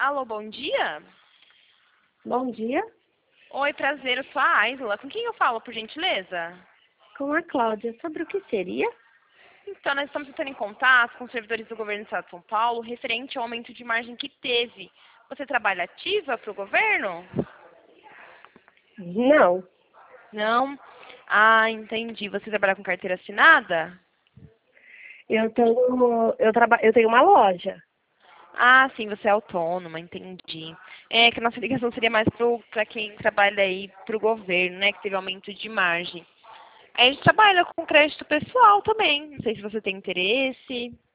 Alô, bom dia? Bom dia, Oi, prazer, eu sou a Aisla. Com quem eu falo, por gentileza? com a Cláudia. Sobre o que seria? Então, nós estamos entrando em contato com os servidores do governo do estado de São Paulo referente ao aumento de margem que teve. Você trabalha ativa para o governo? Não, Não? Ah, entendi. Você trabalha com carteira assinada? eu tenho uma loja. Ah, sim, você é autônoma, entendi. É que a nossa ligação seria mais para quem trabalha aí para o governo, né? Que teve aumento de margem. Aí a gente trabalha com crédito pessoal também. Não sei se você tem interesse.